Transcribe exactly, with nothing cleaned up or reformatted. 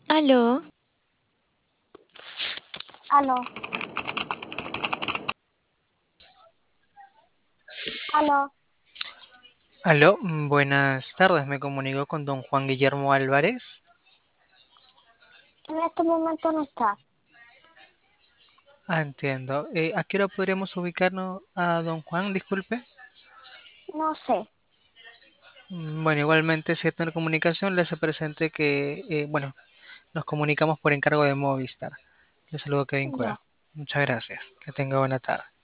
Aló, Aló, aló. Aló, mm, buenas tardes. Me comunico con don Juan Guillermo Álvarez. En este momento no está. Ah, entiendo. Eh, ¿a qué hora podríamos ubicarnos a don Juan? Disculpe. No sé. Mm, Bueno, igualmente, si está en comunicación, le hace presente que, eh, bueno, nos comunicamos por encargo de Movistar. Le saludo Kevin Cueva. Ya. Muchas gracias. Que tenga buena tarde.